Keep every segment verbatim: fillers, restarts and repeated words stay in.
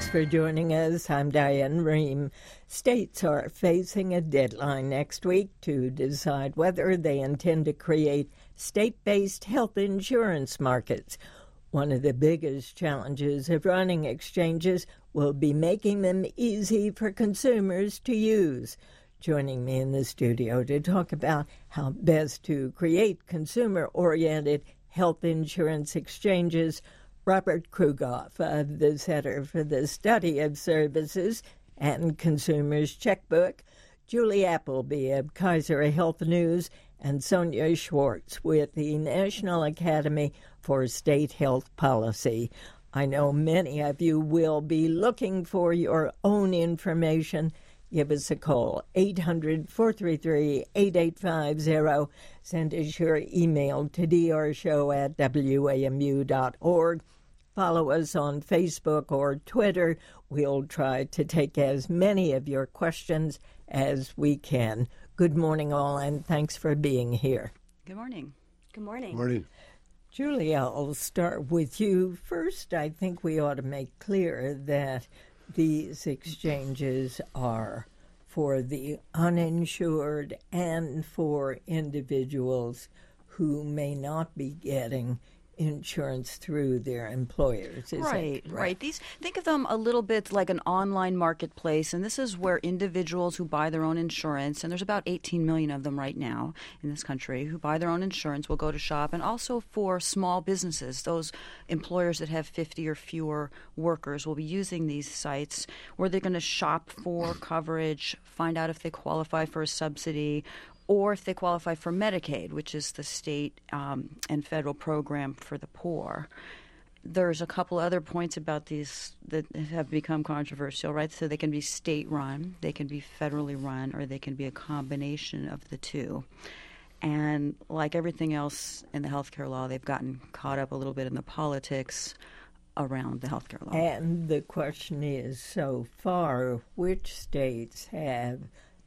for joining us. I'm Diane Rehm. States are facing a deadline next week to decide whether they intend to create state-based health insurance markets. One of the biggest challenges of running exchanges will be making them easy for consumers to use. Joining me in the studio to talk about how best to create consumer-oriented health insurance exchanges, Robert Krugoff of the Center for the Study of Services and Consumers Checkbook, Julie Appleby of Kaiser Health News, and Sonia Schwartz with the National Academy for State Health Policy. I know many of you will be looking for your own information. Give us a call, eight hundred, four three three, eight eight five zero. Send us your email to d r show at w a m u dot org. Follow us on Facebook or Twitter. We'll try to take as many of your questions as we can. Good morning, all, and thanks for being here. Good morning. Good morning. Good morning. Julia, I'll start with you. First, I think we ought to make clear that these exchanges are for the uninsured and for individuals who may not be getting insurance through their employers. Is right, that right. right? These think of them a little bit like an online marketplace, and this is where individuals who buy their own insurance, and there's about eighteen million of them right now in this country who buy their own insurance, will go to shop, and also for small businesses, those employers that have fifty or fewer workers will be using these sites where they're going to shop for coverage, find out if they qualify for a subsidy, or if they qualify for Medicaid, which is the state um, and federal program for the poor. There's a couple other points about these that have become controversial, right? So they can be state-run, they can be federally run, or they can be a combination of the two. And like everything else in the healthcare law, they've gotten caught up a little bit in the politics around the healthcare law. And the question is, so far, which states have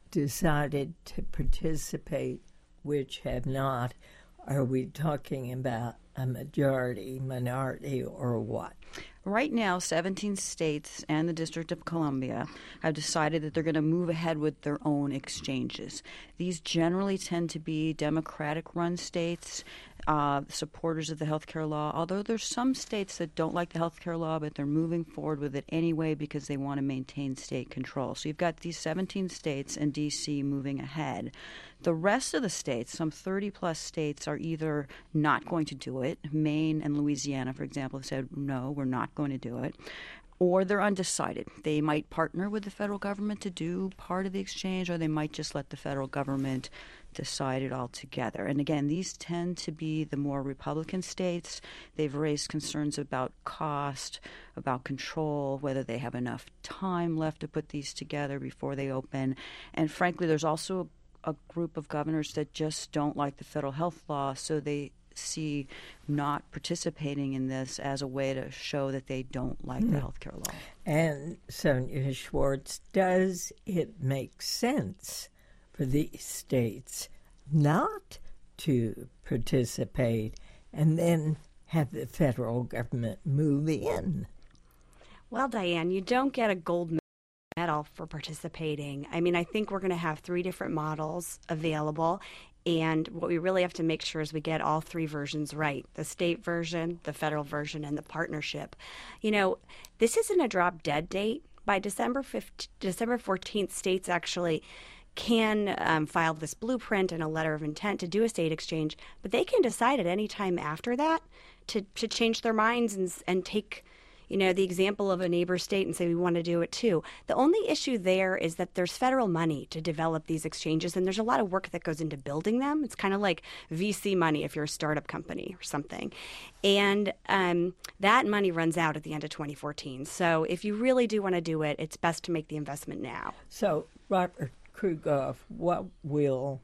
decided to participate, which have not? Are we talking about a majority, minority, or what? Right now, seventeen states and the District of Columbia have decided that they're going to move ahead with their own exchanges. These generally tend to be Democratic-run states, uh, supporters of the healthcare law, although there's some states that don't like the healthcare law, but they're moving forward with it anyway because they want to maintain state control. So you've got these seventeen states and D C moving ahead. The rest of the states, some thirty-plus states, are either not going to do it. Maine and Louisiana, for example, have said, no, we're not going to do it. Or they're undecided. They might partner with the federal government to do part of the exchange, or they might just let the federal government decide it all together. And again, these tend to be the more Republican states. They've raised concerns about cost, about control, whether they have enough time left to put these together before they open. And frankly, there's also a group of governors that just don't like the federal health law, so they see not participating in this as a way to show that they don't like mm. the healthcare law. And Sonia Schwartz, does it make sense for these states not to participate and then have the federal government move in? Well, Diane, you don't get a gold medal for participating. I mean, I think we're going to have three different models available. And what we really have to make sure is we get all three versions right, the state version, the federal version, and the partnership. You know, this isn't a drop dead date. By December fifteenth, December fourteenth, states actually can um, file this blueprint and a letter of intent to do a state exchange, but they can decide at any time after that to, to change their minds and, and take, you know, the example of a neighbor state and say we want to do it too. The only issue there is that there's federal money to develop these exchanges, and there's a lot of work that goes into building them. It's kind of like V C money if you're a startup company or something. And um, that money runs out at the end of twenty fourteen. So if you really do want to do it, it's best to make the investment now. So, Robert Krugoff, what will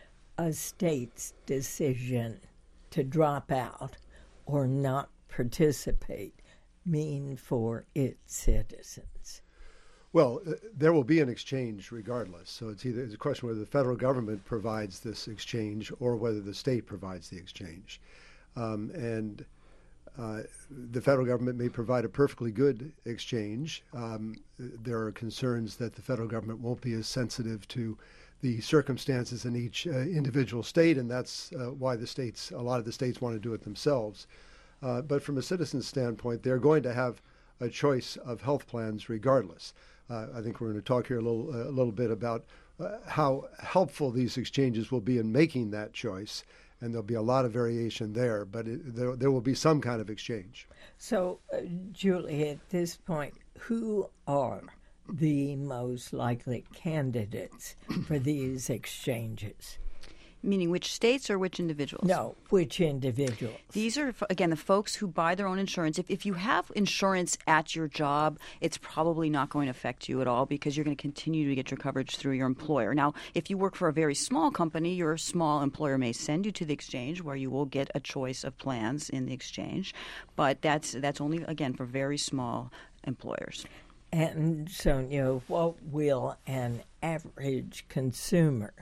a state's decision to drop out or not participate mean for its citizens? Well, uh, there will be an exchange regardless. So it's either it's a question whether the federal government provides this exchange or whether the state provides the exchange. Um, and Uh, the federal government may provide a perfectly good exchange. Um, there are concerns that the federal government won't be as sensitive to the circumstances in each uh, individual state, and that's uh, why the states, a lot of the states want to do it themselves. Uh, but from a citizen's standpoint, they're going to have a choice of health plans regardless. Uh, I think we're going to talk here a little, uh, a little bit about uh, how helpful these exchanges will be in making that choice, and there'll be a lot of variation there, but it, there, there will be some kind of exchange. So, uh, Julie, at this point, who are the most likely candidates for these exchanges? Meaning which states or which individuals? No, which individuals? These are, again, the folks who buy their own insurance. If, if you have insurance at your job, it's probably not going to affect you at all because you're going to continue to get your coverage through your employer. Now, if you work for a very small company, your small employer may send you to the exchange where you will get a choice of plans in the exchange. But that's that's only, again, for very small employers. And, Sonia, what will an average consumer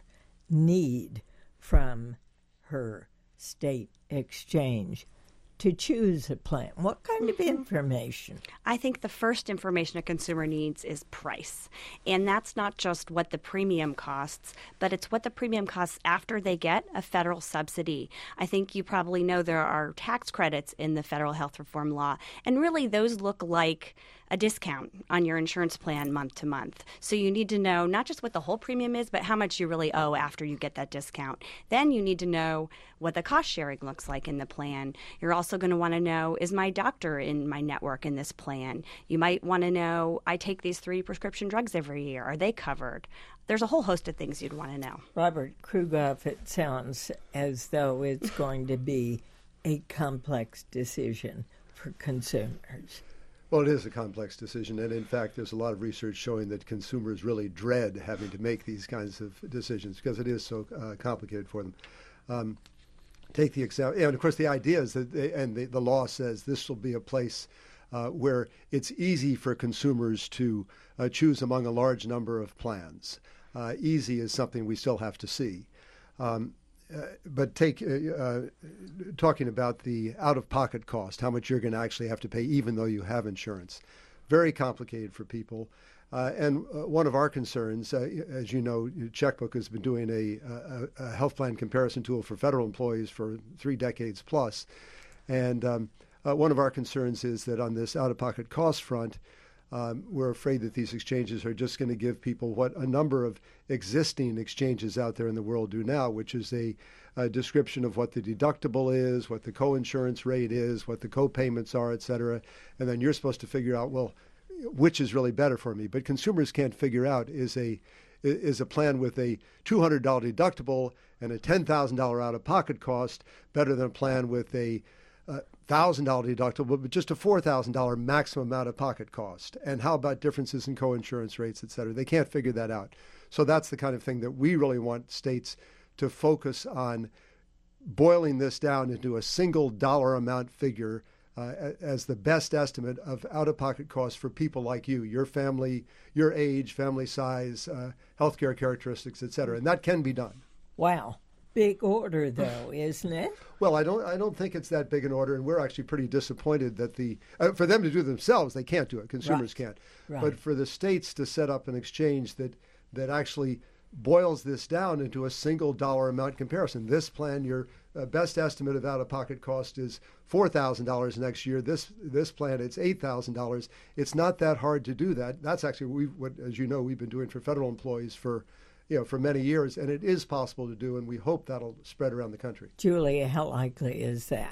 need from her state exchange to choose a plan? What kind of information? I think the first information a consumer needs is price. And that's not just what the premium costs, but it's what the premium costs after they get a federal subsidy. I think you probably know there are tax credits in the federal health reform law, and really those look like a discount on your insurance plan month to month. So you need to know not just what the whole premium is, but how much you really owe after you get that discount. Then you need to know what the cost sharing looks like in the plan. You're also going to want to know, is my doctor in my network in this plan? You might want to know, I take these three prescription drugs every year. Are they covered? There's a whole host of things you'd want to know. Robert Krugoff, it sounds as though it's going to be a complex decision for consumers. Well, it is a complex decision, and in fact, there's a lot of research showing that consumers really dread having to make these kinds of decisions because it is so uh, complicated for them. Um, take the example, and of course, the idea is that, they, and the, the law says this will be a place uh, where it's easy for consumers to uh, choose among a large number of plans. Uh, easy is something we still have to see. Um, Uh, but take uh, uh, talking about the out-of-pocket cost, how much you're going to actually have to pay even though you have insurance. Very complicated for people. Uh, and uh, one of our concerns, uh, as you know, Checkbook has been doing a, a, a health plan comparison tool for federal employees for three decades plus. And um, uh, one of our concerns is that on this out-of-pocket cost front, Um, we're afraid that these exchanges are just going to give people what a number of existing exchanges out there in the world do now, which is a, a description of what the deductible is, what the co-insurance rate is, what the co-payments are, et cetera. And then you're supposed to figure out, well, which is really better for me. But consumers can't figure out, is a is a plan with a two hundred dollars deductible and a ten thousand dollars out-of-pocket cost better than a plan with a uh, one thousand dollars deductible, but just a four thousand dollars maximum out-of-pocket cost? And how about differences in co-insurance rates, et cetera? They can't figure that out. So that's the kind of thing that we really want states to focus on, boiling this down into a single dollar amount figure uh, as the best estimate of out-of-pocket costs for people like you, your family, your age, family size, uh, healthcare characteristics, et cetera. And that can be done. Wow. Big order, though, isn't it? Well, I don't. I don't think it's that big an order, and we're actually pretty disappointed that the uh, for them to do it themselves, they can't do it. Consumers Right. can't. Right. But for the states to set up an exchange that that actually boils this down into a single dollar amount comparison. This plan, your uh, best estimate of out-of-pocket cost is four thousand dollars next year. This this plan, it's eight thousand dollars. It's not that hard to do that. That's actually we, what, as you know, we've been doing for federal employees for. You know, for many years, and it is possible to do, and we hope that'll spread around the country. Julia, how likely is that?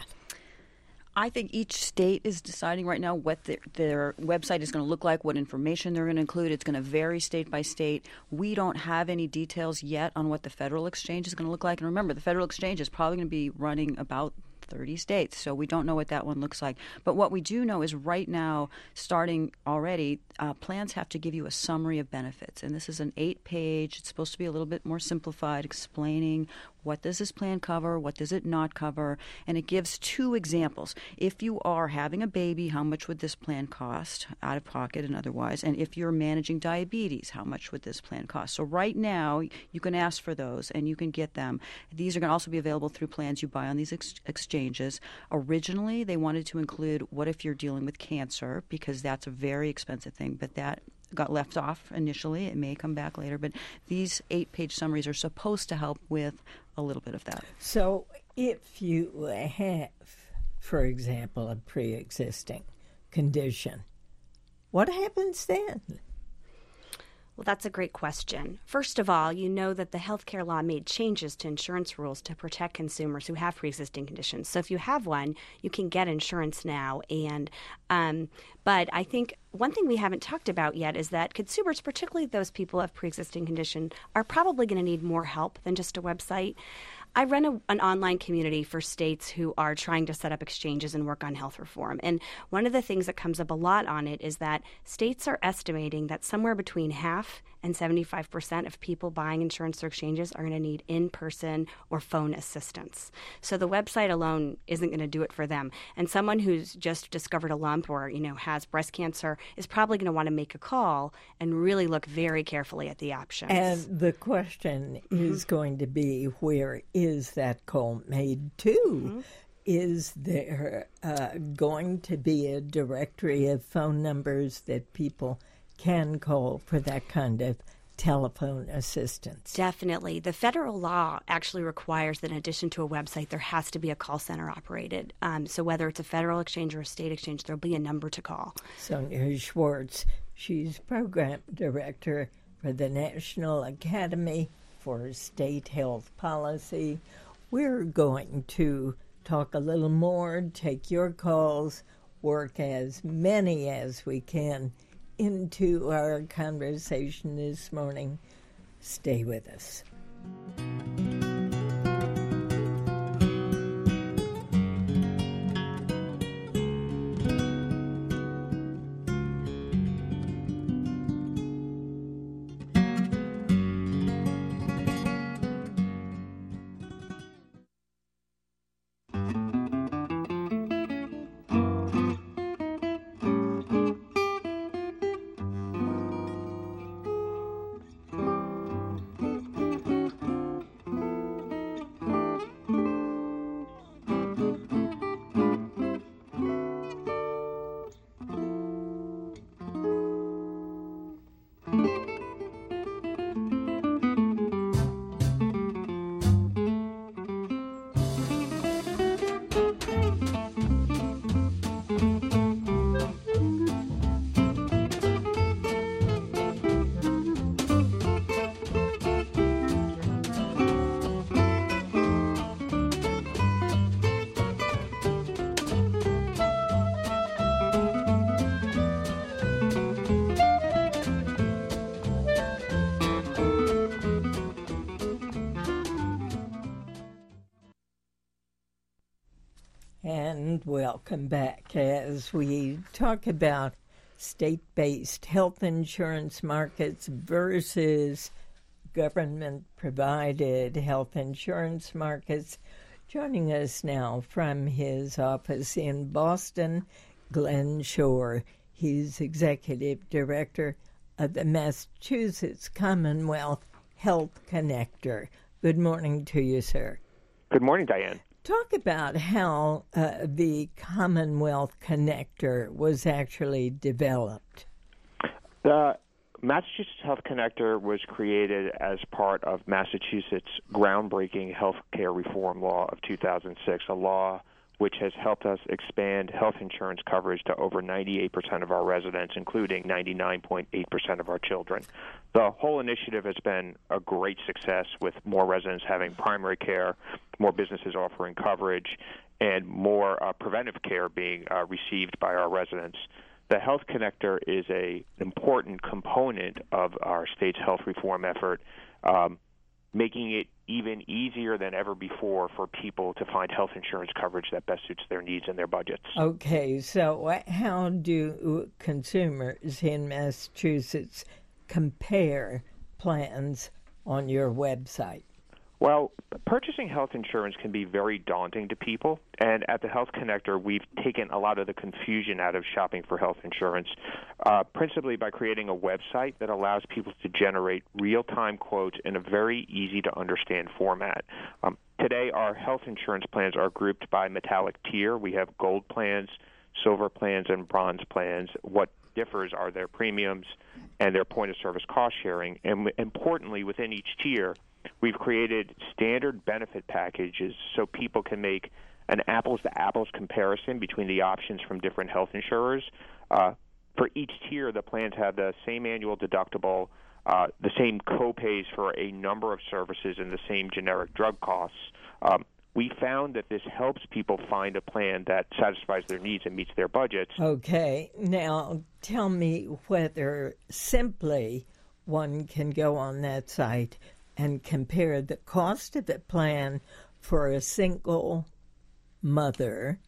I think each state is deciding right now what their, their website is going to look like, what information they're going to include. It's going to vary state by state. We don't have any details yet on what the federal exchange is going to look like. And remember, the federal exchange is probably going to be running about thirty states, so we don't know what that one looks like. But what we do know is right now, starting already, uh, plans have to give you a summary of benefits. And this is an eight-page, it's supposed to be a little bit more simplified, explaining what does this plan cover, what does it not cover, and it gives two examples. If you are having a baby, how much would this plan cost, out of pocket and otherwise? And if you're managing diabetes, how much would this plan cost? So right now, you can ask for those, and you can get them. These are going to also be available through plans you buy on these ex- exchanges. exchanges. Originally, they wanted to include what if you're dealing with cancer, because that's a very expensive thing, but that got left off initially. It may come back later, but these eight-page summaries are supposed to help with a little bit of that. So if you have, for example, a pre-existing condition, what happens then? Well, that's a great question. First of all, you know that the healthcare law made changes to insurance rules to protect consumers who have pre-existing conditions. So if you have one, you can get insurance now. And um, but I think one thing we haven't talked about yet is that consumers, particularly those people who have pre-existing condition, are probably going to need more help than just a website. I run a, an online community for states who are trying to set up exchanges and work on health reform. And one of the things that comes up a lot on it is that states are estimating that somewhere between half and seventy-five percent of people buying insurance through exchanges are going to need in-person or phone assistance. So the website alone isn't going to do it for them. And someone who's just discovered a lump or, you know, has breast cancer is probably going to want to make a call and really look very carefully at the options. And the question mm-hmm. is going to be, where is that call made to? Mm-hmm. Is there uh, going to be a directory of phone numbers that people can call for that kind of telephone assistance? Definitely. The federal law actually requires that in addition to a website, there has to be a call center operated. Um, so whether it's a federal exchange or a state exchange, there'll be a number to call. Sonia Schwartz, she's program director for the National Academy for State Health Policy. We're going to talk a little more, take your calls, work as many as we can into our conversation this morning. Stay with us. And welcome back as we talk about state-based health insurance markets versus government-provided health insurance markets. Joining us now from his office in Boston, Glenn Shore. He's Executive Director of the Massachusetts Commonwealth Health Connector. Good morning to you, sir. Good morning, Diane. Talk about how uh, the Commonwealth Connector was actually developed. The Massachusetts Health Connector was created as part of Massachusetts' groundbreaking health care reform law of two thousand six, a law which has helped us expand health insurance coverage to over ninety-eight percent of our residents, including ninety-nine point eight percent of our children. The whole initiative has been a great success, with more residents having primary care, more businesses offering coverage, and more uh, preventive care being uh, received by our residents. The Health Connector is an important component of our state's health reform effort, um, making it even easier than ever before for people to find health insurance coverage that best suits their needs and their budgets. Okay, so how do consumers in Massachusetts compare plans on your website? Well, purchasing health insurance can be very daunting to people, and at the Health Connector, we've taken a lot of the confusion out of shopping for health insurance, uh, principally by creating a website that allows people to generate real-time quotes in a very easy-to-understand format. Um, today, our health insurance plans are grouped by metallic tier. We have gold plans, silver plans, and bronze plans. What differs are their premiums and their point-of-service cost sharing, and importantly, within each tier, we've created standard benefit packages so people can make an apples-to-apples comparison between the options from different health insurers. Uh, for each tier, the plans have the same annual deductible, uh, the same co-pays for a number of services, and the same generic drug costs. Um, we found that this helps people find a plan that satisfies their needs and meets their budgets. Okay. Now, tell me whether simply one can go on that site and compare the cost of the plan for a single mother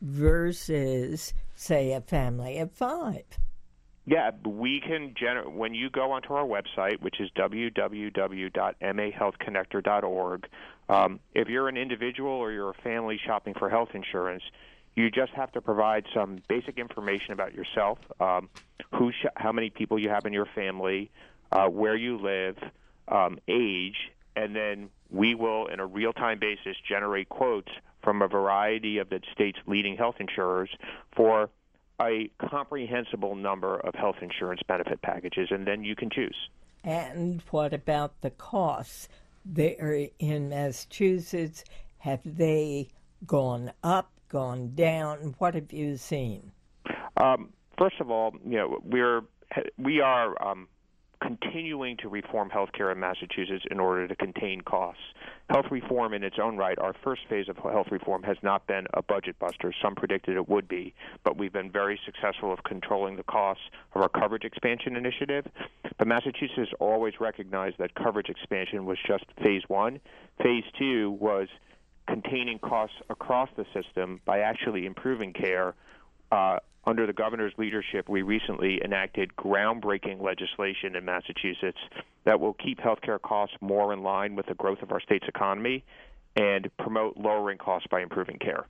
versus, say, a family of five. Yeah, we can gener- when you go onto our website, which is w w w dot m a health connector dot org, um, if you're an individual or you're a family shopping for health insurance, you just have to provide some basic information about yourself, um, who, sh- how many people you have in your family, uh, where you live, um, age, and then we will, in a real-time basis, generate quotes from a variety of the state's leading health insurers for a comprehensible number of health insurance benefit packages, and then you can choose. And what about the costs? There in Massachusetts, have they gone up, gone down? What have you seen? Um, first of all, you know, we're we are um, continuing to reform healthcare in Massachusetts in order to contain costs. Health reform in its own right, our first phase of health reform has not been a budget buster. Some predicted it would be, but we've been very successful of controlling the costs of our coverage expansion initiative. But Massachusetts always recognized that coverage expansion was just phase one. Phase two was containing costs across the system by actually improving care. Uh, Under the governor's leadership, we recently enacted groundbreaking legislation in Massachusetts that will keep healthcare costs more in line with the growth of our state's economy and promote lowering costs by improving care.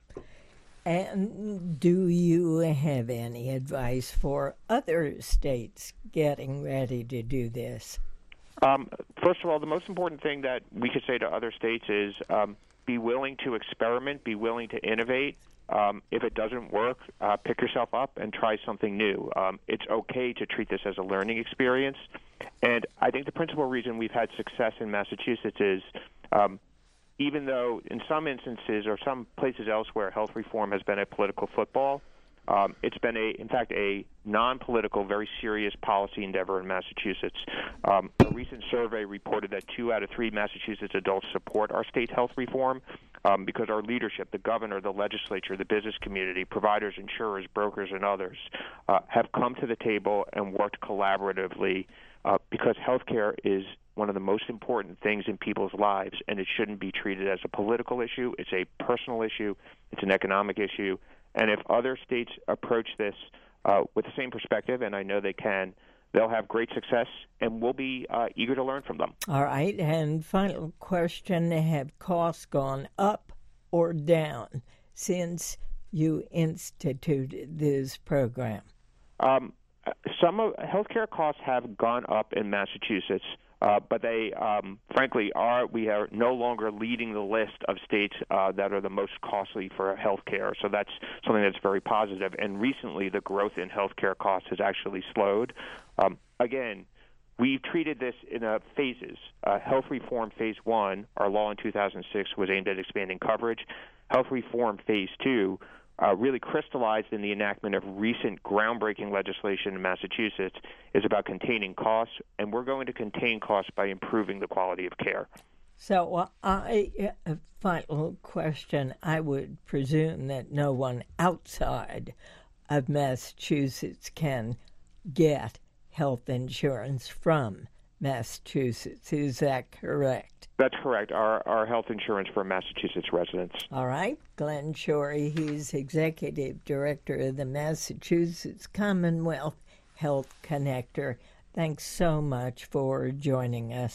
And do you have any advice for other states getting ready to do this? Um, first of all, the most important thing that we could say to other states is um, be willing to experiment, be willing to innovate. Um, if it doesn't work, uh, pick yourself up and try something new. Um, it's okay to treat this as a learning experience. And I think the principal reason we've had success in Massachusetts is um, even though in some instances or some places elsewhere health reform has been a political football, um, it's been, a, in fact, a non-political, very serious policy endeavor in Massachusetts. Um, a recent survey reported that two out of three Massachusetts adults support our state health reform. Um, because our leadership, the governor, the legislature, the business community, providers, insurers, brokers, and others uh, have come to the table and worked collaboratively uh, because healthcare is one of the most important things in people's lives, and it shouldn't be treated as a political issue. It's a personal issue. It's an economic issue. And if other states approach this uh, with the same perspective, and I know they can, they'll have great success, and we'll be uh, eager to learn from them. All right, and final question, have costs gone up or down since you instituted this program? Um, some of healthcare costs have gone up in Massachusetts, uh, but they, um, frankly, are we are no longer leading the list of states uh, that are the most costly for healthcare. So that's something that's very positive. And recently, the growth in healthcare costs has actually slowed. Um, again, we've treated this in a phases. Uh, health reform phase one, our law in two thousand six was aimed at expanding coverage. Health reform phase two uh, really crystallized in the enactment of recent groundbreaking legislation in Massachusetts is about containing costs, and we're going to contain costs by improving the quality of care. So uh, I, a final question, I would presume that no one outside of Massachusetts can get health insurance from Massachusetts. Is that correct? That's correct. Our our health insurance for Massachusetts residents. All right. Glenn Shorey, he's Executive Director of the Massachusetts Commonwealth Health Connector. Thanks so much for joining us.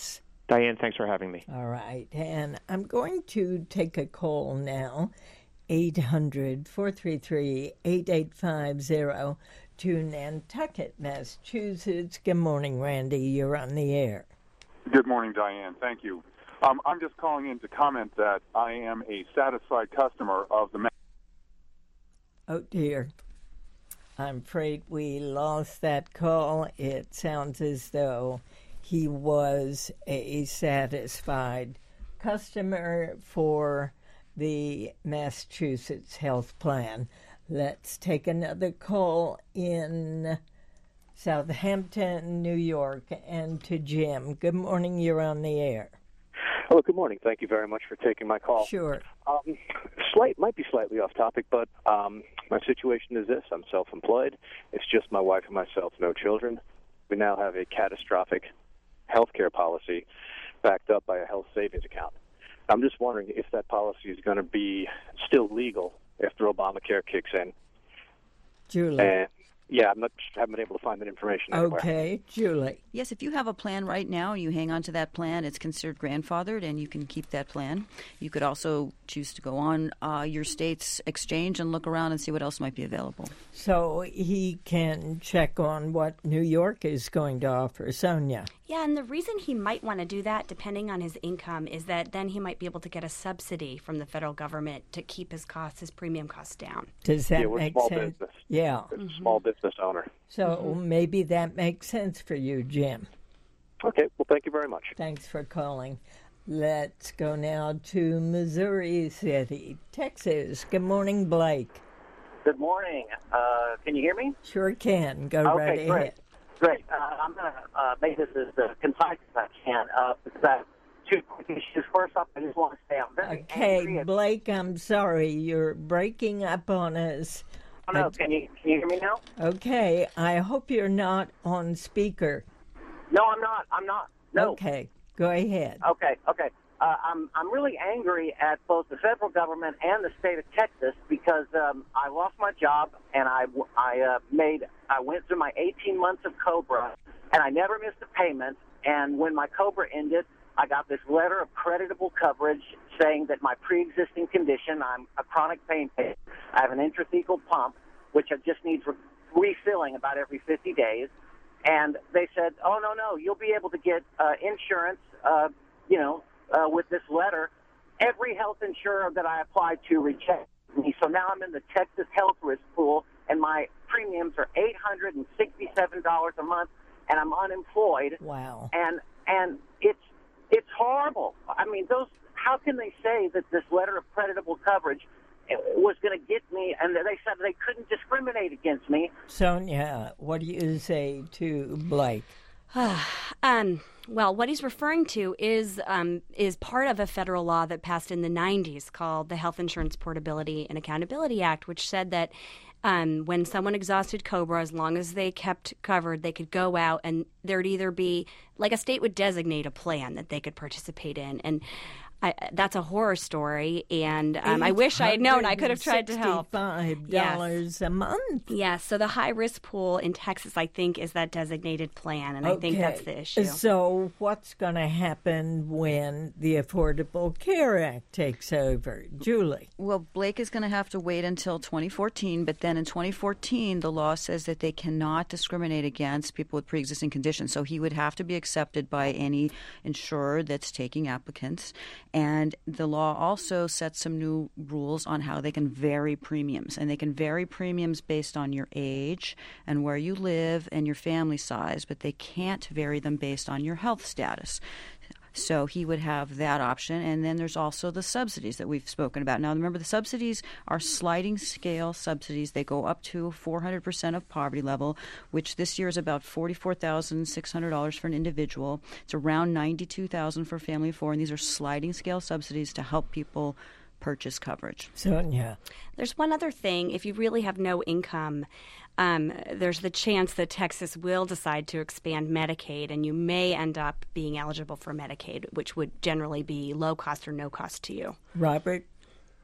Diane, thanks for having me. All right, and I'm going to take a call now, eight hundred, four three three, eight eight five zero, to Nantucket, Massachusetts. Good morning, Randy. You're on the air. Good morning, Diane. Thank you. Um, I'm just calling in to comment that I am a satisfied customer of the... Oh, dear. I'm afraid we lost that call. It sounds as though he was a satisfied customer for the Massachusetts Health Plan. Let's take another call in Southampton, New York, and to Jim. Good morning. You're on the air. Hello, good morning. Thank you very much for taking my call. Sure. Um, slight might be slightly off topic, but um, my situation is this. I'm self-employed. It's just my wife and myself, no children. We now have a catastrophic health care policy backed up by a health savings account. I'm just wondering if that policy is going to be still legal after Obamacare kicks in. Julie. And yeah, I'm not, haven't been able to find that information anywhere. Okay, Julie. Yes, if you have a plan right now, you hang on to that plan, it's considered grandfathered, and you can keep that plan. You could also choose to go on uh, your state's exchange and look around and see what else might be available. So he can check on what New York is going to offer. Sonia. Yeah, and the reason he might want to do that, depending on his income, is that then he might be able to get a subsidy from the federal government to keep his costs, his premium costs down. Does that yeah, we're make small sense? business. Yeah. We're a small business owner. So Mm-hmm. maybe that makes sense for you, Jim. Okay, well, thank you very much. Thanks for calling. Let's go now to Missouri City, Texas. Good morning, Blake. Good morning. Uh, can you hear me? Sure can. Go okay, right great. ahead. Great. Uh, I'm going to uh, make this as uh, concise as I can uh, because I have two quick issues. First off, I just want to say I'm very Okay, angry at... Blake, I'm sorry. You're breaking up on us. Oh, no, I- can you, can you hear me now? Okay, I hope you're not on speaker. No, I'm not. I'm not. No. Okay, go ahead. Okay, okay. Uh, I'm I'm really angry at both the federal government and the state of Texas because um, I lost my job and I I uh, made I went through my eighteen months of COBRA and I never missed a payment. And when my COBRA ended, I got this letter of creditable coverage saying that my pre-existing condition, I'm a chronic pain patient, I have an intrathecal pump which just needs re- refilling about every fifty days. And they said, oh, no, no, you'll be able to get uh, insurance, uh, you know, uh, with this letter. Every health insurer that I applied to rejected me. So now I'm in the Texas health risk pool, and my premiums are eight hundred sixty-seven dollars a month, and I'm unemployed. Wow. And and it's it's horrible. I mean, those. How can they say that this letter of creditable coverage was going to get me, and they said they couldn't discriminate against me? Sonia, what do you say to Blake? um, well, what he's referring to is um, is part of a federal law that passed in the nineties called the Health Insurance Portability and Accountability Act, which said that um, when someone exhausted COBRA, as long as they kept covered, they could go out and there'd either be, like a state would designate a plan that they could participate in. And I, that's a horror story, and um, I wish I had known. I could have tried to help. Five dollars yes. a month. Yes. So the high risk pool in Texas, I think, is that designated plan, and okay. I think that's the issue. So what's going to happen when the Affordable Care Act takes over, Julie? Well, Blake is going to have to wait until twenty fourteen, but then in twenty fourteen, the law says that they cannot discriminate against people with pre-existing conditions. So he would have to be accepted by any insurer that's taking applicants. And the law also sets some new rules on how they can vary premiums. And they can vary premiums based on your age and where you live and your family size, but they can't vary them based on your health status. So he would have that option. And then there's also the subsidies that we've spoken about. Now, remember, the subsidies are sliding scale subsidies. They go up to four hundred percent of poverty level, which this year is about forty-four thousand six hundred dollars for an individual. It's around ninety-two thousand dollars for a family of four. And these are sliding scale subsidies to help people purchase coverage. Sonia. There's one other thing. If you really have no income, um, there's the chance that Texas will decide to expand Medicaid, and you may end up being eligible for Medicaid, which would generally be low cost or no cost to you. Robert?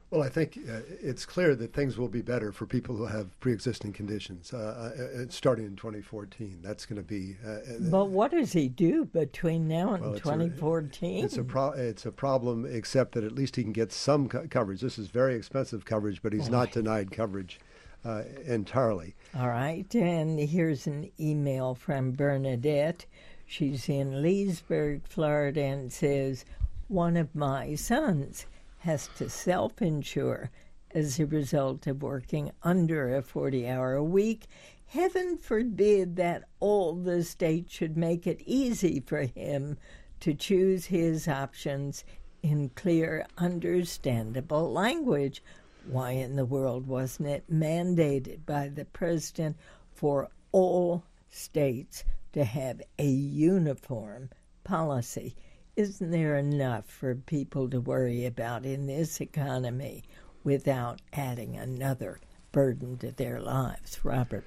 Well, I think uh, it's clear that things will be better for people who have pre-existing conditions, uh, uh, starting in twenty fourteen. That's going to be. Uh, but what does he do between now and well, it's twenty fourteen? A, it's a pro- It's a problem, except that at least he can get some co- coverage. This is very expensive coverage, but he's oh. not denied coverage uh, entirely. All right, and here's an email from Bernadette. She's in Leesburg, Florida, and says, "One of my sons has to self-insure as a result of working under a forty-hour a week. Heaven forbid that all the states should make it easy for him to choose his options in clear, understandable language. Why in the world wasn't it mandated by the president for all states to have a uniform policy? Isn't there enough for people to worry about in this economy without adding another burden to their lives?" Robert.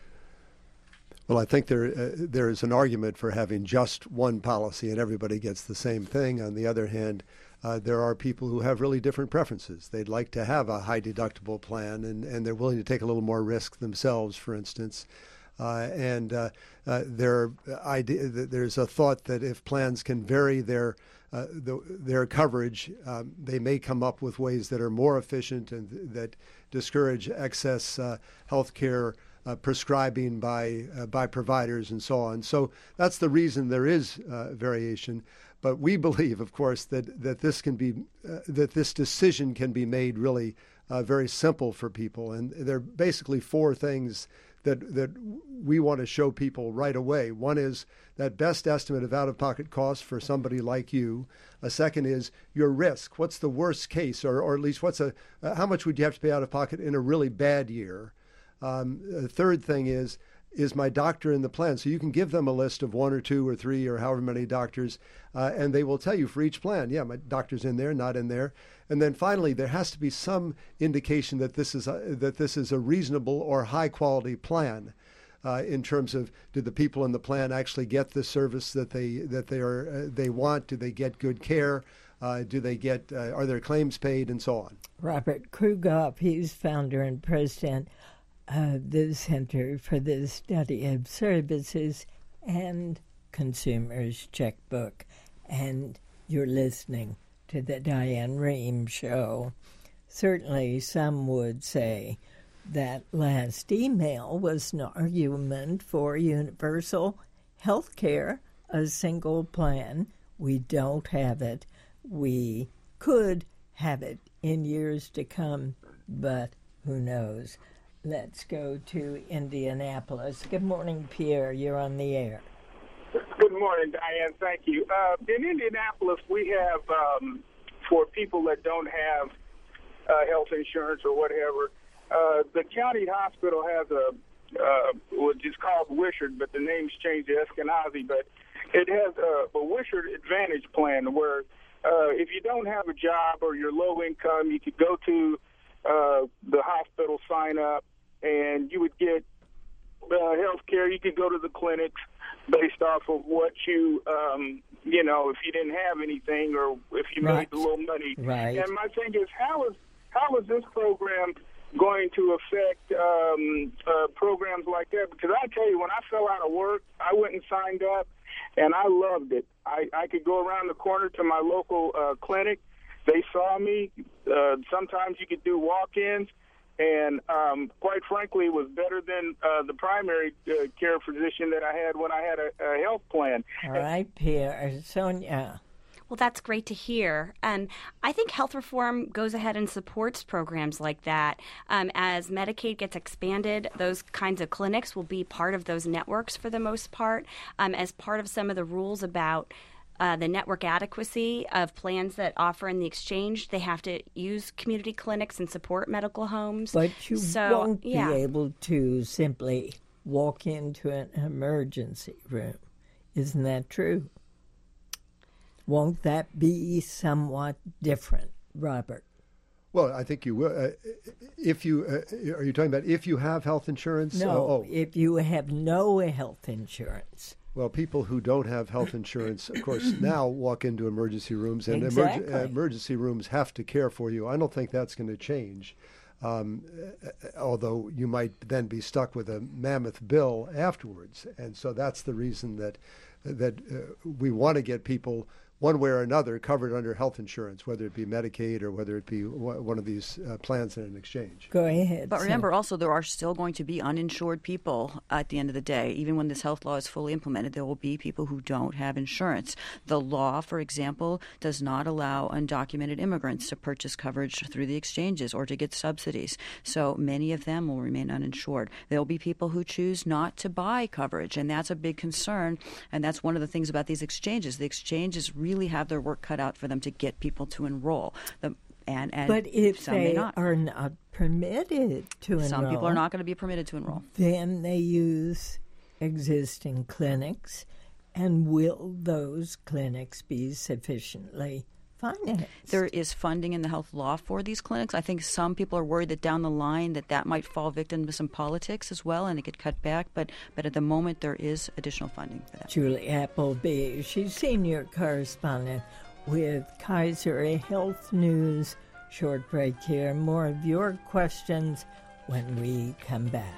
Well, I think there uh, there is an argument for having just one policy and everybody gets the same thing. On the other hand, uh, there are people who have really different preferences. They'd like to have a high deductible plan, and, and they're willing to take a little more risk themselves, for instance. Uh, and uh, uh, there, idea, there's a thought that if plans can vary their uh, the, their coverage, um, they may come up with ways that are more efficient and th- that discourage excess uh, health care uh, prescribing by uh, by providers and so on. So that's the reason there is uh, variation. But we believe, of course, that that this can be uh, that this decision can be made really uh, very simple for people, and there are basically four things that that we want to show people right away. One is that best estimate of out-of-pocket costs for somebody like you. A second is your risk. What's the worst case, or, or at least what's a uh, how much would you have to pay out of pocket in a really bad year? Um, the third thing is, is my doctor in the plan? So you can give them a list of one or two or three or however many doctors, uh, and they will tell you for each plan, yeah, my doctor's in there, not in there. And then finally, there has to be some indication that this is a, that this is a reasonable or high quality plan, uh, in terms of, do the people in the plan actually get the service that they that they are uh, they want? Do they get good care? Uh, do they get uh, are their claims paid, and so on? Robert Krugoff, he's founder and president of the Center for the Study of Services and Consumers Checkbook, and you're listening to the Diane Rehm Show. Certainly some would say that last email was an argument for universal health care, a single plan. We don't have it. We could have it in years to come, but who knows? Let's go to Indianapolis. Good morning, Pierre. You're on the air. Good morning, Diane. Thank you. Uh, in Indianapolis, we have, um, for people that don't have uh, health insurance or whatever, uh, the county hospital has a, uh, which is called Wishart, but the name's changed to Eskenazi, but it has a, a Wishart Advantage plan where uh, if you don't have a job or you're low income, you could go to uh, the hospital, sign up, and you would get uh, health care. You could go to the clinics based off of what you, um, you know, if you didn't have anything or if you Right. made a little money. Right. And my thing is, how is how is this program going to affect um, uh, programs like that? Because I tell you, when I fell out of work, I went and signed up, and I loved it. I, I could go around the corner to my local uh, clinic. They saw me. Uh, sometimes you could do walk-ins. And um, quite frankly, it was better than uh, the primary uh, care physician that I had when I had a, a health plan. All right, Pierre. Sonia. Well, that's great to hear. And I think health reform goes ahead and supports programs like that. Um, as Medicaid gets expanded, those kinds of clinics will be part of those networks for the most part, um, as part of some of the rules about Uh, the network adequacy of plans that offer in the exchange. They have to use community clinics and support medical homes. But you so, won't yeah. be able to simply walk into an emergency room. Isn't that true? Won't that be somewhat different, Robert? Well, I think you will. Uh, if you uh, are you talking about if you have health insurance? No, Uh, oh. if you have no health insurance. Well, people who don't have health insurance, of course, now walk into emergency rooms, and exactly. emerg- uh, emergency rooms have to care for you. I don't think that's going to change, um, although you might then be stuck with a mammoth bill afterwards. And so that's the reason that that uh, we want to get people one way or another covered under health insurance, whether it be Medicaid or whether it be w- one of these uh, plans in an exchange. Go ahead. But remember also there are still going to be uninsured people at the end of the day. Even when this health law is fully implemented, there will be people who don't have insurance. The law, for example, does not allow undocumented immigrants to purchase coverage through the exchanges or to get subsidies. So many of them will remain uninsured. There will be people who choose not to buy coverage, and that's a big concern. And that's one of the things about these exchanges. The exchanges really really have their work cut out for them to get people to enroll. The, and, and but if some they may not. are not permitted to enroll, some people are not going to be permitted to enroll. Then they use existing clinics, and will those clinics be sufficiently financed? There is funding in the health law for these clinics. I think some people are worried that down the line that that might fall victim to some politics as well and it get cut back. But but at the moment, there is additional funding for that. Julie Appleby, she's senior correspondent with Kaiser Health News. Short break here. More of your questions when we come back.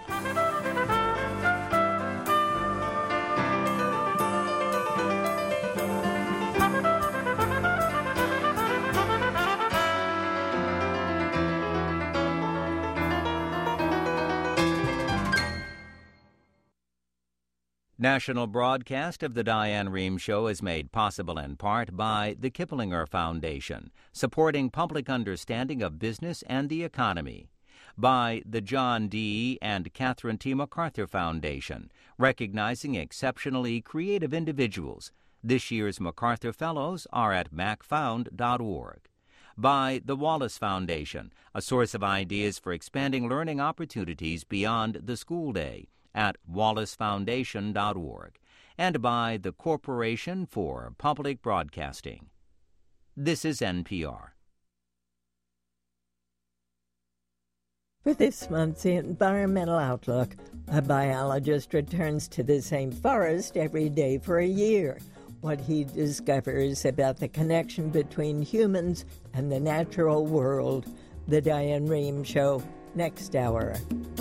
National broadcast of the Diane Rehm Show is made possible in part by the Kiplinger Foundation, supporting public understanding of business and the economy, by the John D. and Catherine T. MacArthur Foundation, recognizing exceptionally creative individuals. This year's MacArthur Fellows are at mac found dot org. By the Wallace Foundation, a source of ideas for expanding learning opportunities beyond the school day, at wallace foundation dot org, and by the Corporation for Public Broadcasting. This is N P R. For this month's Environmental Outlook, a biologist returns to the same forest every day for a year. What he discovers about the connection between humans and the natural world. The Diane Rehm Show, next hour.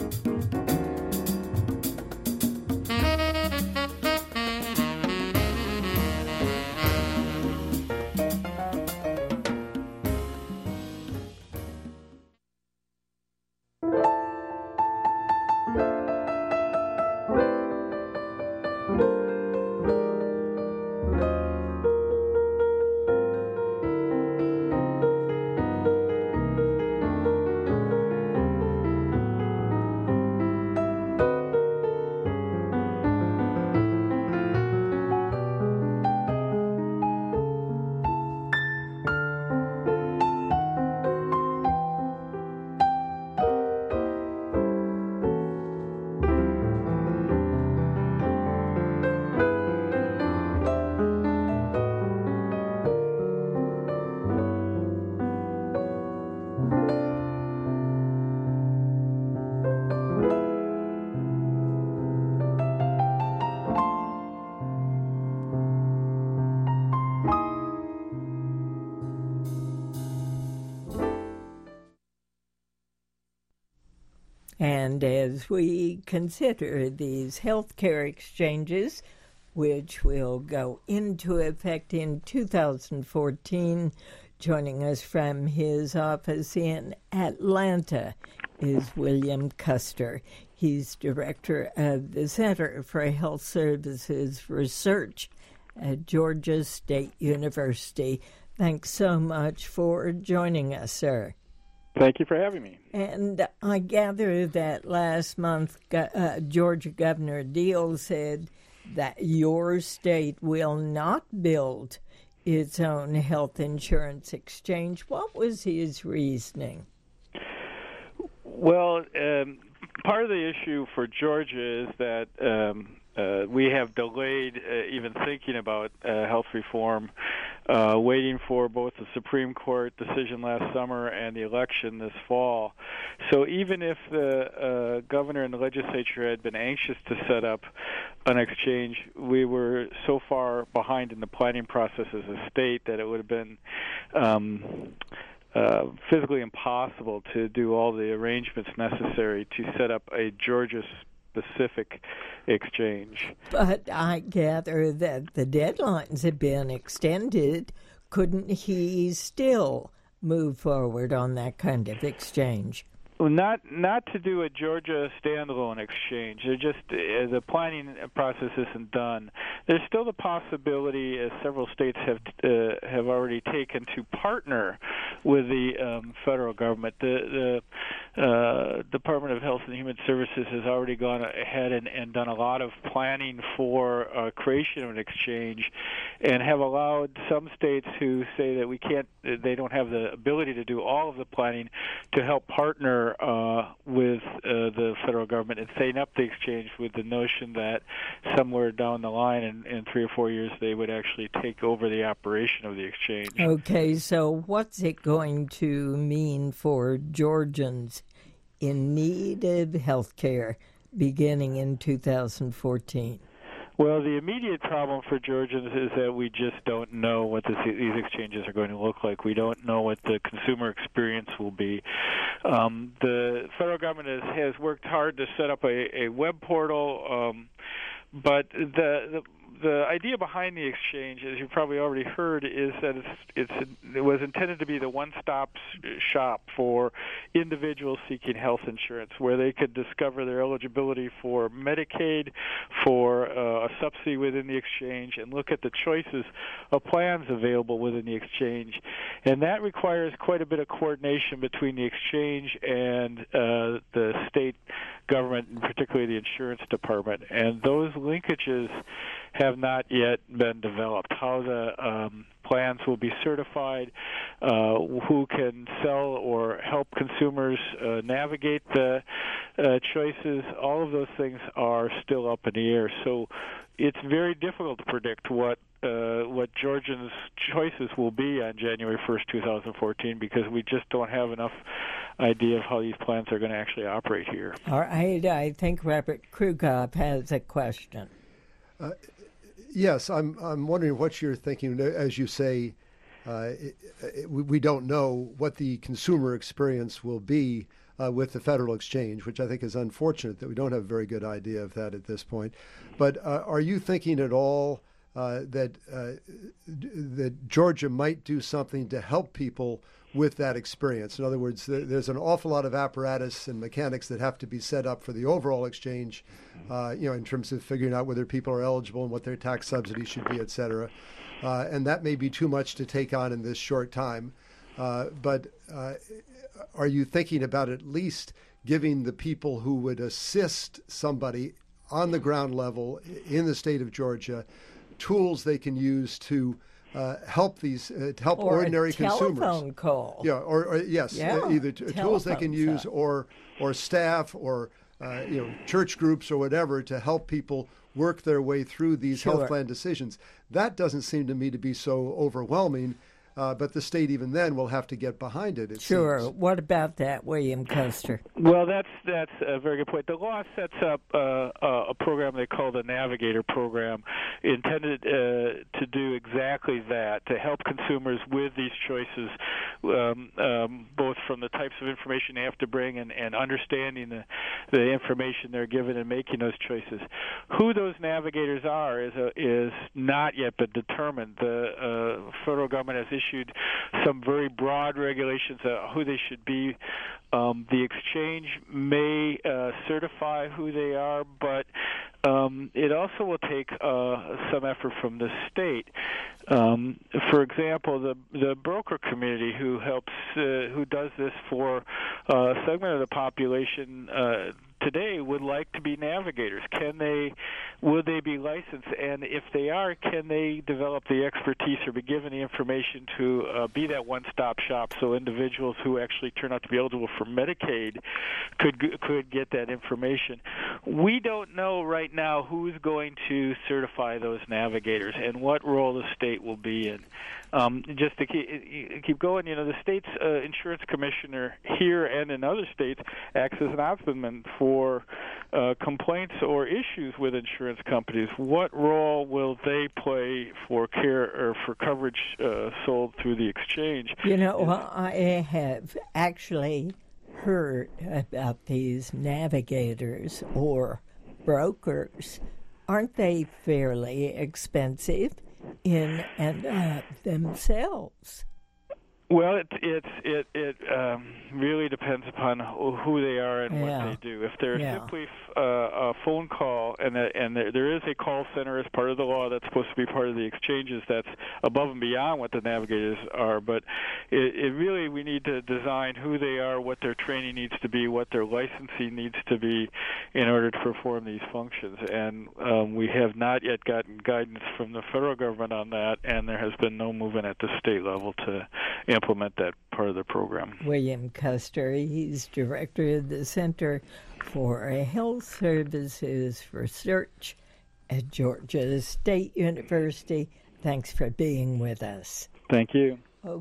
And as we consider these healthcare exchanges, which will go into effect in two thousand fourteen, joining us from his office in Atlanta is William Custer. He's director of the Center for Health Services Research at Georgia State University. Thanks so much for joining us, sir. Thank you for having me. And I gather that last month, uh, Georgia Governor Deal said that your state will not build its own health insurance exchange. What was his reasoning? Well, um, part of the issue for Georgia is that um, uh, we have delayed uh, even thinking about uh, health reform uh, waiting for both the Supreme Court decision last summer and the election this fall. So even if the uh, governor and the legislature had been anxious to set up an exchange, we were so far behind in the planning process as a state that it would have been um, uh, physically impossible to do all the arrangements necessary to set up a Georgia specific exchange. But I gather that the deadlines have been extended. Couldn't he still move forward on that kind of exchange? Well, not not to do a Georgia standalone exchange. They're just uh, the planning process isn't done. There's still the possibility, as several states have uh, have already taken, to partner with the um, federal government. The, the uh, Department of Health and Human Services has already gone ahead and, and done a lot of planning for uh, creation of an exchange, and have allowed some states who say that we can't, they don't have the ability to do all of the planning, to help partner Uh, with uh, the federal government and setting up the exchange with the notion that somewhere down the line in, in three or four years they would actually take over the operation of the exchange. Okay, so what's it going to mean for Georgians in need of health care beginning in two thousand fourteen? Well, the immediate problem for Georgians is that we just don't know what this, these exchanges are going to look like. We don't know what the consumer experience will be. Um, the federal government has, has worked hard to set up a, a web portal, um, but the, the the idea behind the exchange, as you probably already heard, is that it's, it's it was intended to be the one-stop shop for individuals seeking health insurance, where they could discover their eligibility for Medicaid, for uh, a subsidy within the exchange, and look at the choices of plans available within the exchange. And that requires quite a bit of coordination between the exchange and uh, the state government, and particularly the insurance department. And those linkages have not yet been developed. How the um, plans will be certified, uh, who can sell or help consumers uh, navigate the uh, choices, all of those things are still up in the air. So it's very difficult to predict what uh, what Georgians' choices will be on January first, two thousand fourteen, because we just don't have enough idea of how these plans are going to actually operate here. All right, I think Robert Krugop has a question. Uh, yes, I'm I'm wondering what you're thinking. As you say, uh, it, it, we don't know what the consumer experience will be uh, with the federal exchange, which I think is unfortunate that we don't have a very good idea of that at this point. But uh, are you thinking at all uh, that uh, that Georgia might do something to help people with that experience? In other words, there's an awful lot of apparatus and mechanics that have to be set up for the overall exchange, uh, you know, in terms of figuring out whether people are eligible and what their tax subsidy should be, et cetera. Uh, and that may be too much to take on in this short time. Uh, but uh, are you thinking about at least giving the people who would assist somebody on the ground level in the state of Georgia tools they can use to Uh, help these uh, to help or ordinary a telephone consumers. Call. Yeah, or, or yes, yeah, uh, either t- tools they can use, stuff. or or staff, or uh, you know, church groups or whatever to help people work their way through these Sure. health plan decisions. That doesn't seem to me to be so overwhelming. Uh, but the state, even then, will have to get behind it. it Sure. seems. What about that, William Custer? Well, that's that's a very good point. The law sets up uh, a program they call the Navigator Program, intended uh, to do exactly that, to help consumers with these choices, um, um, both from the types of information they have to bring and, and understanding the, the information they're given and making those choices. Who those navigators are is a, is not yet been determined. The uh, federal government has issued issued some very broad regulations on who they should be. Um, the exchange may uh, certify who they are, but um, it also will take uh, some effort from the state. Um, for example, the the broker community who helps, uh, who does this for uh, a segment of the population uh, today would like to be navigators. Can they, would they be licensed? And if they are, can they develop the expertise or be given the information to uh, be that one-stop shop so individuals who actually turn out to be eligible for Medicaid could could get that information? We don't know right now who's going to certify those navigators and what role the state will be in. um, just to keep, keep going, you know, the state's uh, insurance commissioner here and in other states acts as an ombudsman for uh, complaints or issues with insurance companies. What role will they play for care or for coverage uh, sold through the exchange? You know, I have actually heard about these navigators or brokers. Aren't they fairly expensive in and of themselves? Well, it it it, it um, really depends upon who they are and yeah. what they do. If they're yeah. simply uh, a phone call, and a, and there is a call center as part of the law that's supposed to be part of the exchanges, that's above and beyond what the navigators are. But it, it really, we need to design who they are, what their training needs to be, what their licensing needs to be in order to perform these functions. And um, we have not yet gotten guidance from the federal government on that, and there has been no movement at the state level to implement that part of the program. William Custer, he's director of the Center for Health Services Research at Georgia State University. Thanks for being with us. Thank you.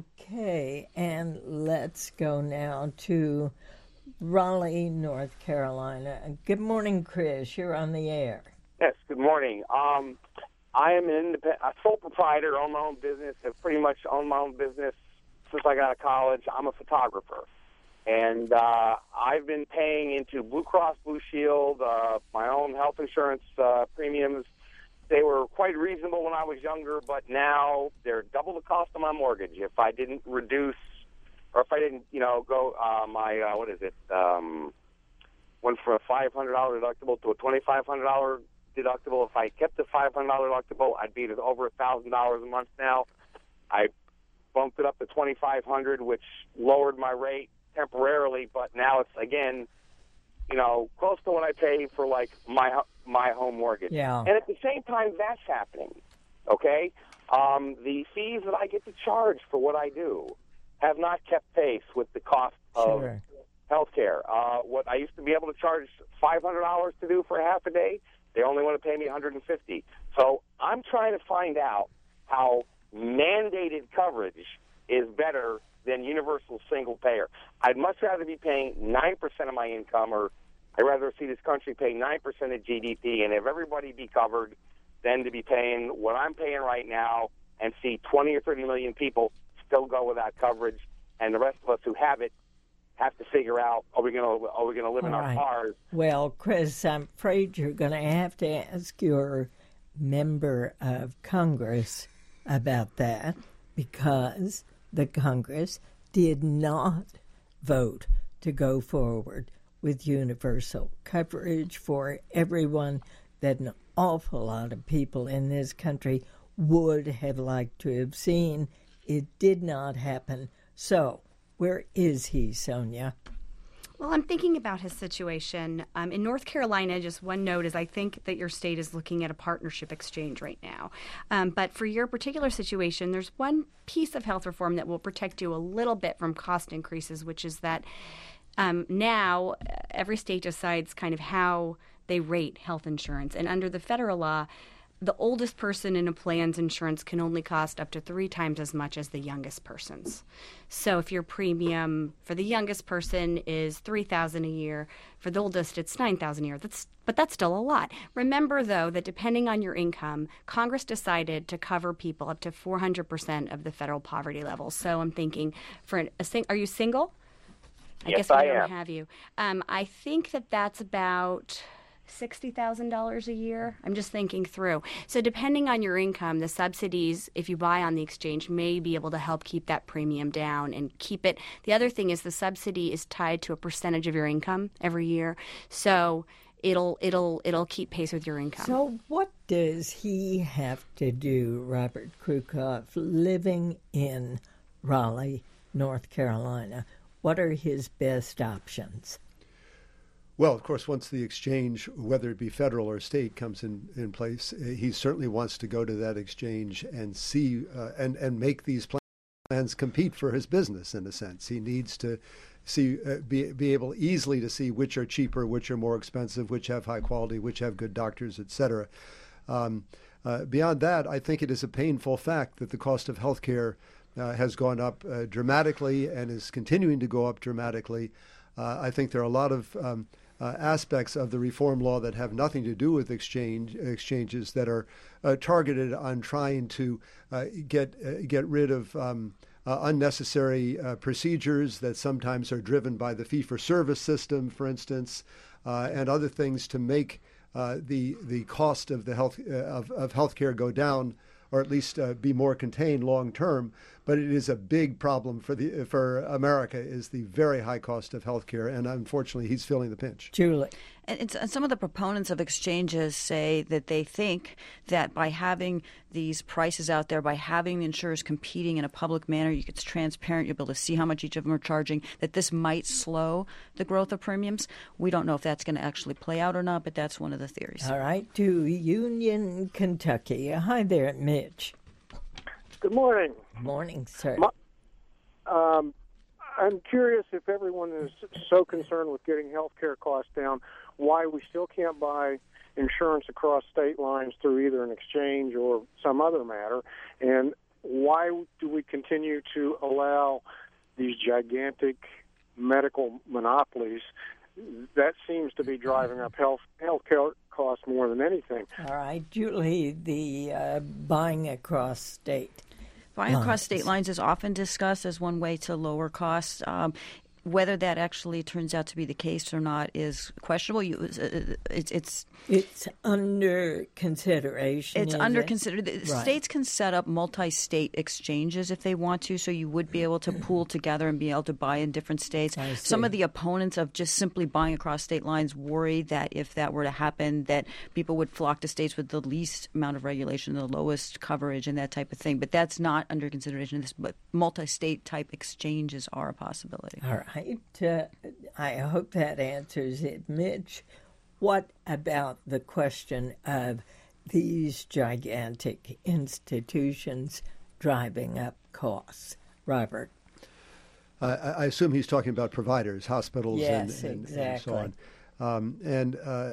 Okay, and let's go now to Raleigh, North Carolina. Good morning, Chris. You're on the air. Yes, good morning. Um, I am an independent, a sole proprietor, own my own business, have pretty much owned my own business since I got out of college. I'm a photographer, and uh, I've been paying into Blue Cross Blue Shield, uh, my own health insurance uh, premiums. They were quite reasonable when I was younger, but now they're double the cost of my mortgage. If I didn't reduce, or if I didn't, you know, go uh, my uh, what is it? Um, went from a five hundred dollars deductible to a twenty-five hundred dollars deductible. If I kept the five hundred dollars deductible, I'd be at over one thousand dollars a month now. I bumped it up to twenty-five hundred dollars, which lowered my rate temporarily, but now it's, again, you know, close to what I pay for, like, my my home mortgage. Yeah. And at the same time, that's happening, okay? Um, the fees that I get to charge for what I do have not kept pace with the cost of sure. health care. Uh, what I used to be able to charge five hundred dollars to do for a half a day, they only want to pay me one hundred fifty dollars. So I'm trying to find out how mandated coverage is better than universal single payer. I'd much rather be paying nine percent of my income, or I'd rather see this country pay nine percent of G D P and have everybody be covered than to be paying what I'm paying right now and see twenty or thirty million people still go without coverage, and the rest of us who have it have to figure out, are we going to are we going to live All in right. our cars? Well, Chris, I'm afraid you're going to have to ask your member of Congress about that, because the Congress did not vote to go forward with universal coverage for everyone that an awful lot of people in this country would have liked to have seen. It did not happen. So, where is he, Sonia? Well, I'm thinking about his situation. Um, in North Carolina, just one note is I think that your state is looking at a partnership exchange right now. Um, but for your particular situation, there's one piece of health reform that will protect you a little bit from cost increases, which is that um, now every state decides kind of how they rate health insurance. And under the federal law, the oldest person in a plan's insurance can only cost up to three times as much as the youngest person's. So if your premium for the youngest person is three thousand dollars a year, for the oldest it's nine thousand dollars a year. That's but that's still a lot. Remember, though, that depending on your income, Congress decided to cover people up to four hundred percent of the federal poverty level. So I'm thinking, for a sing- are you single? I Yes, guess we I don't am. have you. Um, I think that that's about sixty thousand dollars a year. I'm just thinking through. So depending on your income, the subsidies, if you buy on the exchange, may be able to help keep that premium down and keep it. The other thing is the subsidy is tied to a percentage of your income every year. So it'll it'll it'll keep pace with your income. So what does he have to do, Robert Krukoff, living in Raleigh, North Carolina? What are his best options? Well, of course, once the exchange, whether it be federal or state, comes in, in place, he certainly wants to go to that exchange and see uh, and, and make these plans compete for his business, in a sense. He needs to see uh, be, be able easily to see which are cheaper, which are more expensive, which have high quality, which have good doctors, et cetera. Um, Uh, beyond that, I think it is a painful fact that the cost of health care uh, has gone up uh, dramatically and is continuing to go up dramatically. Uh, I think there are a lot of um, uh, aspects of the reform law that have nothing to do with exchange exchanges that are uh, targeted on trying to uh, get uh, get rid of um, uh, unnecessary uh, procedures that sometimes are driven by the fee-for-service system, for instance, uh, and other things to make uh, the the cost of the health uh, of of healthcare go down, or at least uh, be more contained long term. But it is a big problem for the for America, is the very high cost of health care, and unfortunately he's feeling the pinch. Julie. And, it's, and some of the proponents of exchanges say that they think that by having these prices out there, by having the insurers competing in a public manner, it's transparent, you'll be able to see how much each of them are charging, that this might slow the growth of premiums. We don't know if that's going to actually play out or not, but that's one of the theories. All right, to Union, Kentucky. Hi there, Mitch. Good morning. Morning, sir. My, um, I'm curious if everyone is so concerned with getting health care costs down, why we still can't buy insurance across state lines through either an exchange or some other matter, and why do we continue to allow these gigantic medical monopolies? That seems to be driving up health health care costs more than anything. All right, Julie, the uh, buying across state. Buying across state lines is often discussed as one way to lower costs. Um, whether that actually turns out to be the case or not is questionable. You, uh, it's it's it's under consideration. It's under it? considered. Right. States can set up multi-state exchanges if they want to, so you would be able to pool together and be able to buy in different states. Some of the opponents of just simply buying across state lines worry that if that were to happen, that people would flock to states with the least amount of regulation, the lowest coverage, and that type of thing. But that's not under consideration. This, but multi-state type exchanges are a possibility. All right. Uh, I hope that answers it. Mitch, what about the question of these gigantic institutions driving up costs? Robert. Uh, I assume he's talking about providers, hospitals, yes, and, and, exactly. and so on. Um, and uh,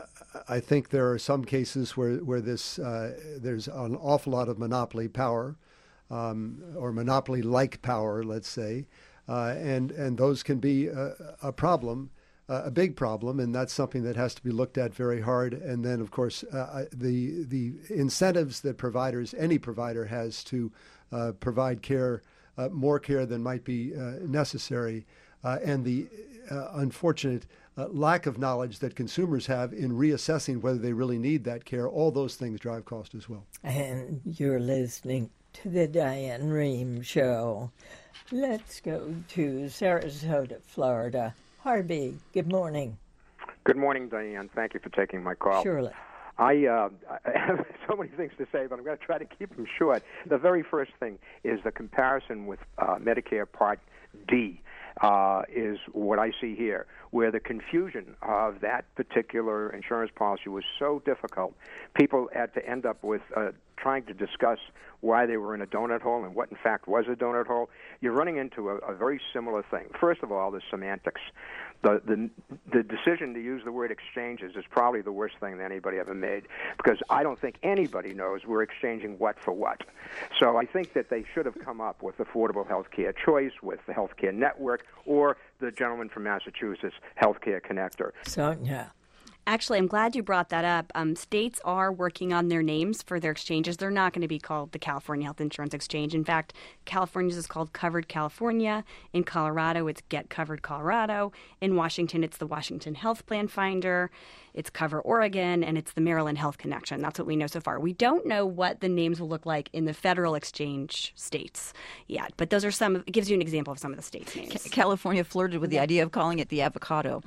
I think there are some cases where, where this uh, there's an awful lot of monopoly power, um, or monopoly-like power, let's say. Uh, and and those can be a, a problem, uh, a big problem, and that's something that has to be looked at very hard. And then, of course, uh, the the incentives that providers, any provider, has to uh, provide care, uh, more care than might be uh, necessary, uh, and the uh, unfortunate uh, lack of knowledge that consumers have in reassessing whether they really need that care. All those things drive cost as well. And you're listening to the Diane Rehm Show. Let's go to Sarasota, Florida. Harvey, good morning. Good morning, Diane. Thank you for taking my call. Surely. I, uh, I have so many things to say, but I'm going to try to keep them short. The very first thing is the comparison with uh, Medicare Part D. Uh, is what I see here, where the confusion of that particular insurance policy was so difficult. People had to end up with uh, trying to discuss why they were in a donut hole and what, in fact, was a donut hole. You're running into a, a very similar thing. First of all, the semantics. The, the the decision to use the word exchanges is probably the worst thing that anybody ever made, because I don't think anybody knows we're exchanging what for what. So I think that they should have come up with affordable health care choice, with the health care network, or the gentleman from Massachusetts, Healthcare Connector. Sonia. Actually, I'm glad you brought that up. Um, states are working on their names for their exchanges. They're not going to be called the California Health Insurance Exchange. In fact, California's is called Covered California. In Colorado, it's Get Covered Colorado. In Washington, it's the Washington Health Plan Finder. It's Cover Oregon, and it's the Maryland Health Connection. That's what we know so far. We don't know what the names will look like in the federal exchange states yet, but those are some. It gives you an example of some of the states' names. California flirted with the idea of calling it the avocado.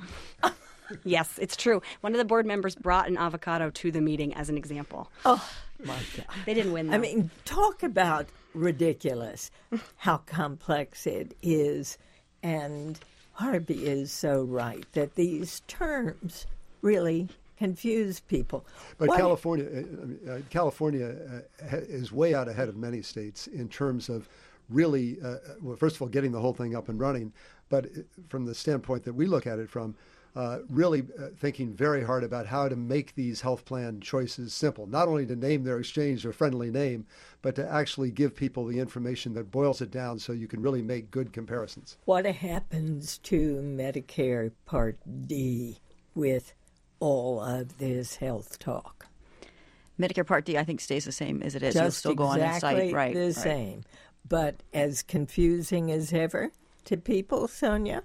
Yes, it's true. One of the board members brought an avocado to the meeting as an example. Oh, my God. They didn't win, though. I mean, talk about ridiculous, how complex it is. And Harvey is so right that these terms really confuse people. But what? California, uh, California uh, is way out ahead of many states in terms of really, uh, well, first of all, getting the whole thing up and running. But from the standpoint that we look at it from, uh, really uh, thinking very hard about how to make these health plan choices simple, not only to name their exchange a friendly name, but to actually give people the information that boils it down so you can really make good comparisons. What happens to Medicare Part D with all of this health talk? Medicare Part D, I think, stays the same as it is. Just You'll still go exactly on the site, right? the right. same, but as confusing as ever to people, Sonia?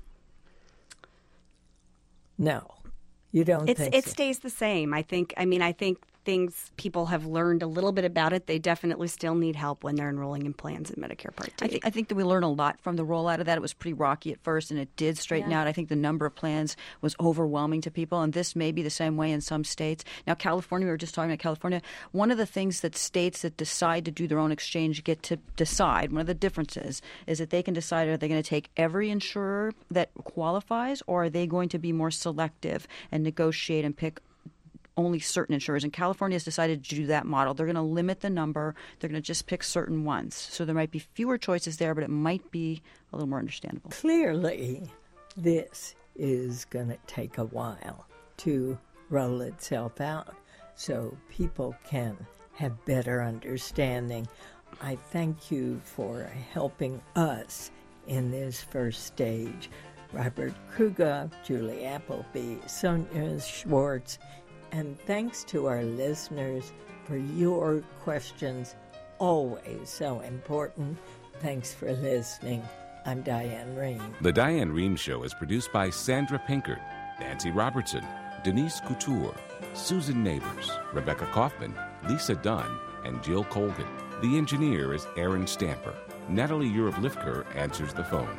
No, you don't It's, think it so. stays the same. I think, I mean, I think things, people have learned a little bit about it. They definitely still need help when they're enrolling in plans in Medicare Part D. I, th- I think that we learned a lot from the rollout of that. It was pretty rocky at first, and it did straighten Yeah. out. I think the number of plans was overwhelming to people, and this may be the same way in some states. Now, California, we were just talking about California. One of the things that states that decide to do their own exchange get to decide, one of the differences, is that they can decide, are they going to take every insurer that qualifies, or are they going to be more selective and negotiate and pick only certain insurers. And California has decided to do that model. They're going to limit the number. They're going to just pick certain ones. So there might be fewer choices there, but it might be a little more understandable. Clearly, this is going to take a while to roll itself out so people can have better understanding. I thank you for helping us in this first stage. Robert Kruger, Julie Appleby, Sonia Schwartz, and thanks to our listeners for your questions, always so important. Thanks for listening. I'm Diane Rehm. The Diane Rehm Show is produced by Sandra Pinkert, Nancy Robertson, Denise Couture, Susan Neighbors, Rebecca Kaufman, Lisa Dunn, and Jill Colgan. The engineer is Aaron Stamper. Natalie Urib-Lifker answers the phones.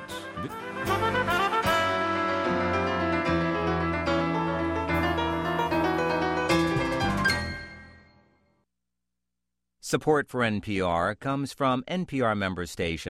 Support for N P R comes from N P R member stations.